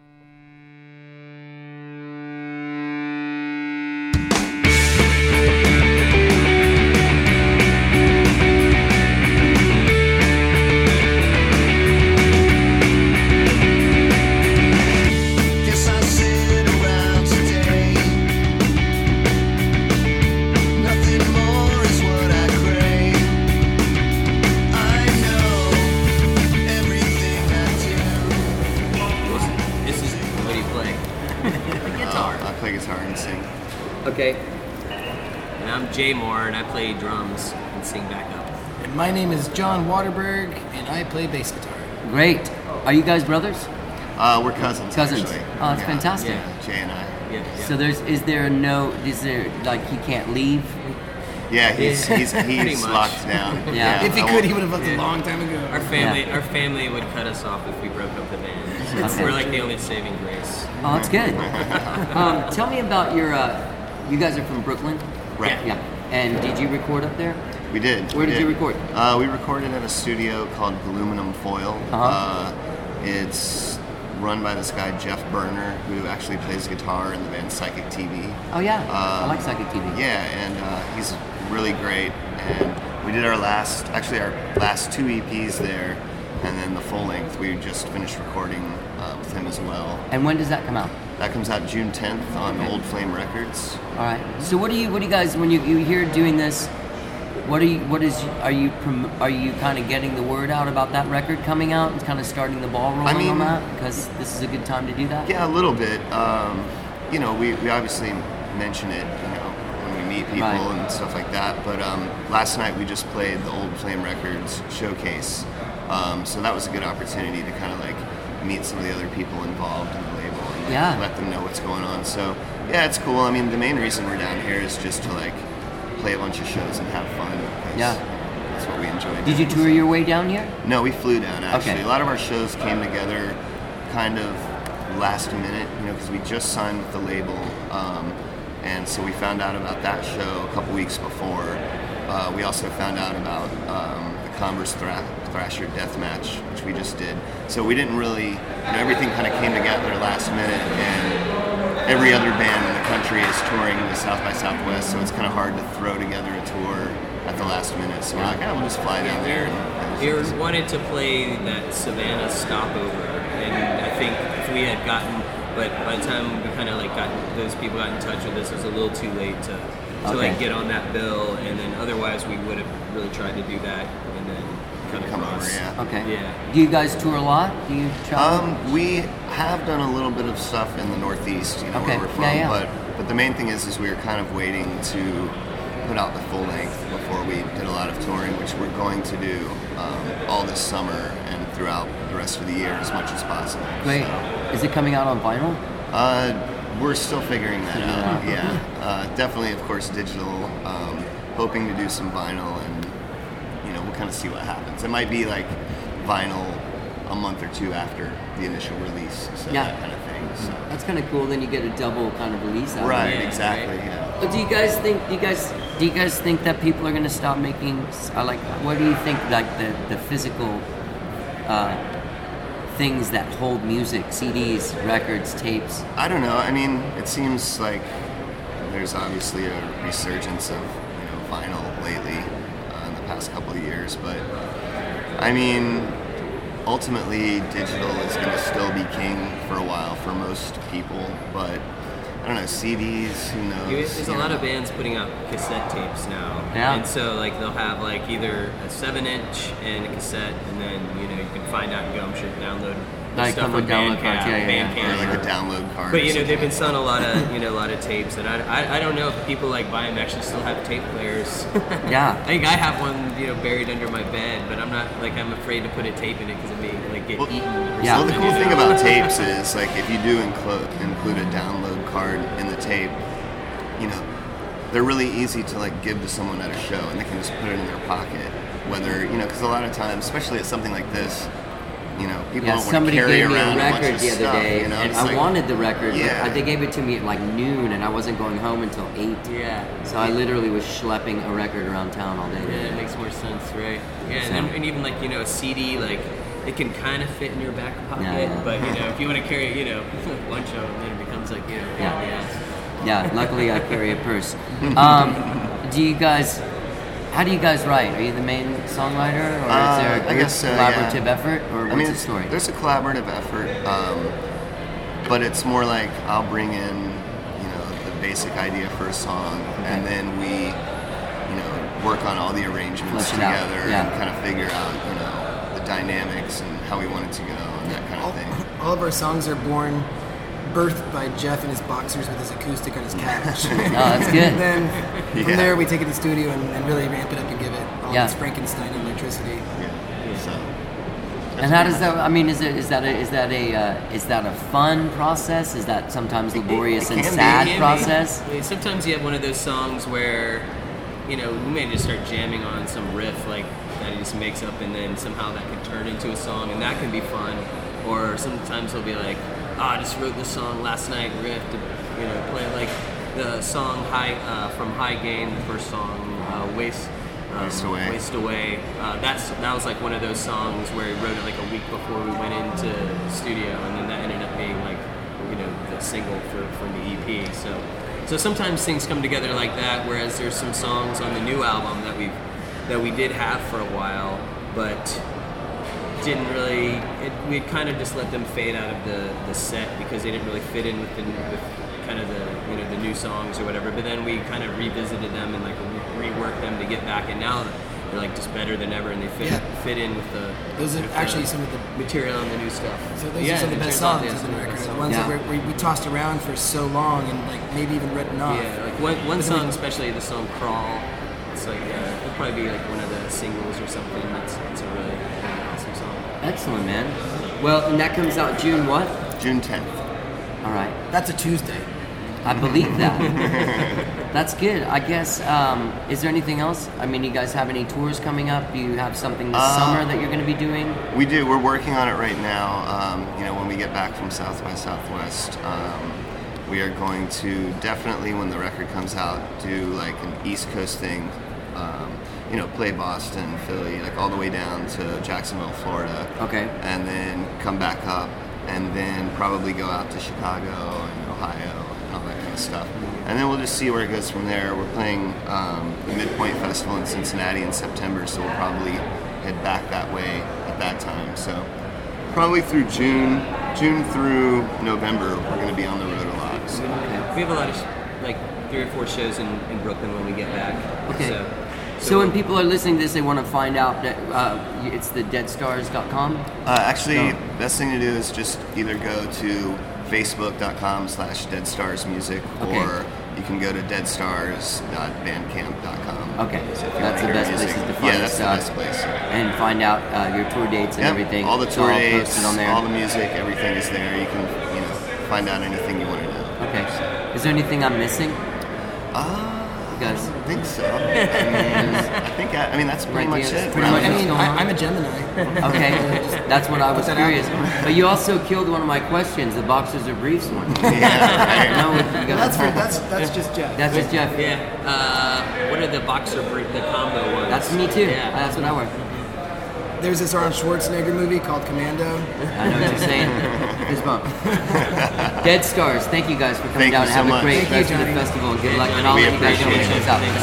Guess I sit around today. Nothing more is what I crave. I know everything I do. This is what do you play? Guitar. I play guitar and sing. Okay. And I'm Jay Moore, and I play drums and sing backup. And my name is John Waterberg, and I play bass guitar. Great. Are you guys brothers? We're cousins. Cousins. Actually. Oh, that's fantastic. Yeah, Jay and I. Yeah. So is there like he can't leave? Yeah, he's Pretty much. locked down. Yeah. If he I could, won't- he would have left a long time ago. Our family would cut us off if we broke up the band. Okay. We're like the only saving grace. Oh, that's good. Tell me about your. You guys are from Brooklyn, Right. Yeah. And did you record up there? We did. Where did you record? We recorded at a studio called Aluminum Foil. Uh-huh. It's run by this guy Jeff Berner, who actually plays guitar in the band Psychic TV. Oh yeah, I like Psychic TV. Yeah, and he's really great. And we did our last two EPs there, and then the full length we just finished recording with him as well. And when does that come out? That comes out June 10th on Old Flame Records. All right. So what do you guys, when you hear doing this, are you kind of getting the word out about that record coming out and kind of starting the ball rolling on that? Because this is a good time to do that? Yeah, a little bit. You know, we obviously mention it, you know, when we meet people and stuff like that. But last night we just played the Old Flame Records showcase. So that was a good opportunity to kind of like meet some of the other people involved in the label and let them know what's going on. So yeah, it's cool. I mean, the main reason we're down here is just to like play a bunch of shows and have fun. Yeah, that's what we enjoy. Did you tour your way down here? No, we flew down actually. Okay. A lot of our shows came together kind of last minute, you know, because we just signed with the label, and so we found out about that show a couple weeks before. We also found out about the Converse Thrasher Deathmatch, which we just did. So we didn't really, you know, everything kind of came together last minute, and every other band in the country is touring the South by Southwest, so it's kind of hard to throw together a tour at the last minute. So we're like, we'll just fly down there. We wanted to play that Savannah stopover, and I think if we had gotten, but by the time we kind of like those people got in touch with us, it was a little too late to like get on that bill, and then otherwise we would have really tried to do that and then come over. Okay. Yeah. Do you guys tour a lot? Do you travel? We have done a little bit of stuff in the Northeast, you know, where we're from, but the main thing is we were kind of waiting to put out the full length before we did a lot of touring, which we're going to do all this summer and throughout the rest of the year as much as possible. Great. So, is it coming out on vinyl? We're still figuring that out. Yeah, definitely, of course, digital. Hoping to do some vinyl, and you know, we'll kind of see what happens. It might be like vinyl a month or two after the initial release, so that kind of thing. So. That's kind of cool. Then you get a double kind of release out of it. Right, exactly. Yeah. But do you guys think that people are going to stop making what do you think, like the physical things that hold music, CDs, records, tapes? I don't know. I mean, it seems like there's obviously a resurgence of, you know, vinyl lately in the past couple of years, but I mean, ultimately digital is going to still be king for a while for most people, but I don't know, CDs, who knows? There's a lot of bands putting out cassette tapes now. Yeah. And so like they'll have like either a 7-inch and a cassette, and then, you know, you can find out and go, I'm sure, download Like stuff on from download Bandcamp. cards, Or like a or- download card. But or you know, something they've been like selling a lot of, you know, a lot of tapes, and I don't know if people like buy them actually still have tape players. Yeah. I think I have one, you know, buried under my bed, but I'm afraid to put a tape in it because it may like get eaten. Or Well, the something, cool you know? thing about tapes is, like, if you do include a download card in the tape, you know, they're really easy to like give to someone at a show, and they can just put it in their pocket. Whether, you know, because a lot of times, especially at something like this, you know, people don't want to somebody carry gave me around a a bunch record of the other stuff, day, you know? and It's I like- wanted the record, Yeah. but they gave it to me at like noon, and I wasn't going home until 8. Yeah. So I literally was schlepping a record around town all day. Yeah, it makes more sense, right? Yeah, So- and even like, you know, a CD, like it can kind of fit in your back pocket, Yeah. but you know, if you want to carry, you know, a bunch of them, then it becomes like, you know, Yeah, luckily I carry a purse. How do you guys write? Are you the main songwriter, or is there a I guess, collaborative yeah. effort, or what's the story? There's a collaborative effort, but it's more like I'll bring in, you know, the basic idea for a song, and then we, you know, work on all the arrangements Flesh it out, together yeah. and kind of figure out, you know, the dynamics and how we want it to go and that kind of thing. All of our songs are birthed by Jeff in his boxers with his acoustic on his couch. that's good. And then from Yeah. there we take it to the studio and really ramp it up and give it all Yeah. this Frankenstein electricity. So. And how does that? I mean, is that a fun process? Is that sometimes laborious and sad process? I mean, sometimes you have one of those songs where, you know, we may just start jamming on some riff like that he just makes up, and then somehow that can turn into a song, and that can be fun. Or sometimes he'll be like, I just wrote this song last night, riff to, you know, play like the song from High Gain, the first song, Waste Away. That was like one of those songs where we wrote it like a week before we went into the studio, and then that ended up being like, the single from the EP. So sometimes things come together like that. Whereas there's some songs on the new album that we did have for a while, but didn't really. We kind of just let them fade out of the set because they didn't really fit in with kind of the new songs or whatever. But then we kind of revisited them and like reworked them to get back, and now they're like just better than ever, and they fit in with the. Those are actually some of the material on the new stuff. So those are some of the best songs on the record. The ones that we tossed around for so long and like maybe even written off. Yeah, like one song, especially the song "Crawl." It's like it'll probably be like one of the singles or something. It's a really awesome song. Excellent, man. Well, and that comes out June what? June 10th. All right. That's a Tuesday. I believe that. That's good. I guess, is there anything else? I mean, you guys have any tours coming up? Do you have something this summer that you're going to be doing? We do. We're working on it right now. When we get back from South by Southwest, we are going to definitely, when the record comes out, do like an East Coast thing. Play Boston, Philly, like all the way down to Jacksonville, Florida. Okay. And then come back up, and then probably go out to Chicago and Ohio and all that kind of stuff. And then we'll just see where it goes from there. We're playing the Midpoint Festival in Cincinnati in September, so we'll probably head back that way at that time. So probably through June through November, we're going to be on the road a lot. So. Okay. We have a lot of like 3 or 4 shows in Brooklyn when we get back. Okay. So when people are listening to this, they want to find out that it's the deadstars.com? Actually, best thing to do is just either go to facebook.com/deadstarsmusic, or you can go to deadstars.bandcamp.com. Okay, so that's the best places to find that's the best place. And find out your tour dates and everything. All the tour dates, posted on there. all the music, everything is there. You can find out anything you want to know. Okay. Is there anything I'm missing? I don't think so. I mean, that's pretty much it. I'm a Gemini. Okay, that's what I was curious. But you also killed one of my questions, the boxers or briefs one. That's just Jeff. That's just Jeff. Yeah. What are the boxer brief, the combo ones? That's me too. Yeah. That's what I wear. There's this Arnold Schwarzenegger movie called Commando. I know what you're saying. Fist bump. Dead Stars, thank you guys for coming down and have a great rest of the festival. Good luck, and I'll let you guys know when it comes out.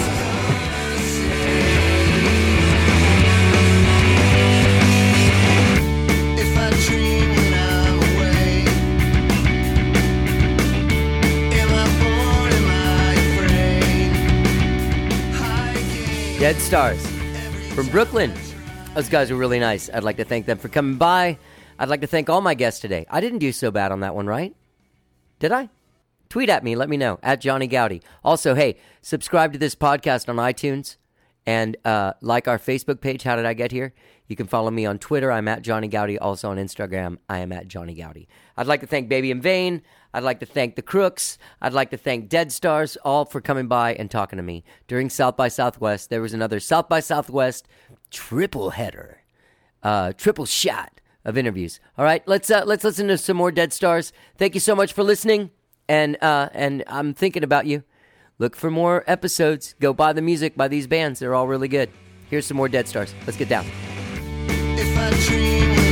Dead Stars from Brooklyn. Those guys were really nice. I'd like to thank them for coming by. I'd like to thank all my guests today. I didn't do so bad on that one, right? Did I? Tweet at me. Let me know. At Johnny Gowdy. Also, hey, subscribe to this podcast on iTunes and like our Facebook page, How Did I Get Here? You can follow me on Twitter. I'm at Johnny Gowdy. Also on Instagram, I am at Johnny Gowdy. I'd like to thank Baby in Vain. I'd like to thank the Crooks. I'd like to thank Dead Stars, all for coming by and talking to me. During South by Southwest, there was another South by Southwest triple header, triple shot of interviews. All right, let's listen to some more Dead Stars. Thank you so much for listening, and I'm thinking about you. Look for more episodes. Go buy the music by these bands. They're all really good. Here's some more Dead Stars. Let's get down. If I dream